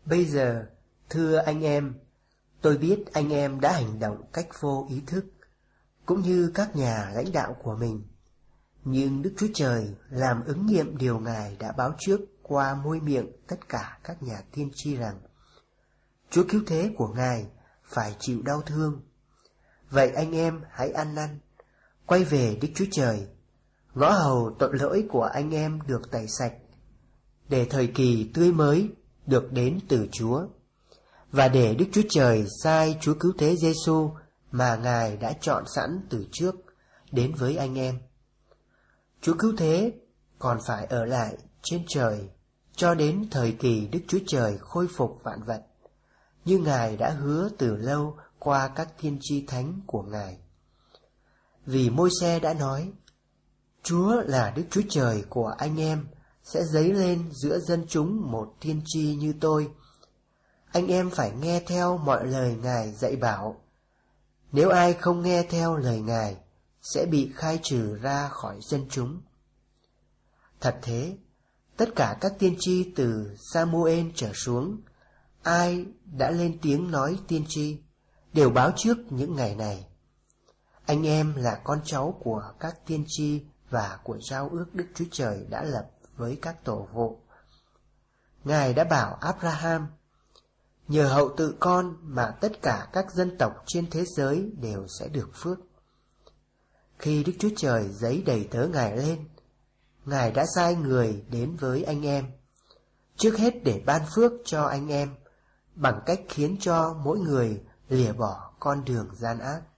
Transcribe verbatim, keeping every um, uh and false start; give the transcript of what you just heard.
Bây giờ, thưa anh em, tôi biết anh em đã hành động cách vô ý thức, cũng như các nhà lãnh đạo của mình. Nhưng Đức Chúa Trời làm ứng nghiệm điều Ngài đã báo trước qua môi miệng tất cả các nhà tiên tri rằng Chúa cứu thế của Ngài phải chịu đau thương. Vậy anh em hãy ăn năn, quay về Đức Chúa Trời, ngõ hầu tội lỗi của anh em được tẩy sạch, để thời kỳ tươi mới được đến từ Chúa, và để Đức Chúa Trời sai Chúa cứu thế Giêsu mà Ngài đã chọn sẵn từ trước đến với anh em. Chúa cứu thế còn phải ở lại trên trời cho đến thời kỳ Đức Chúa Trời khôi phục vạn vật, như Ngài đã hứa từ lâu qua các tiên tri thánh của Ngài. Vì Môi-se đã nói, Chúa là Đức Chúa Trời của anh em sẽ dấy lên giữa dân chúng một tiên tri như tôi. Anh em phải nghe theo mọi lời Ngài dạy bảo. Nếu ai không nghe theo lời Ngài, sẽ bị khai trừ ra khỏi dân chúng. Thật thế, tất cả các tiên tri từ Sa-mu-ên trở xuống, ai đã lên tiếng nói tiên tri, đều báo trước những ngày này. Anh em là con cháu của các tiên tri và của giao ước Đức Chúa Trời đã lập với các tổ phụ. Ngài đã bảo Abraham, nhờ hậu tự con mà tất cả các dân tộc trên thế giới đều sẽ được phước. Khi Đức Chúa Trời giấy đầy tớ Ngài lên, Ngài đã sai người đến với anh em, trước hết để ban phước cho anh em, bằng cách khiến cho mỗi người lìa bỏ con đường gian ác.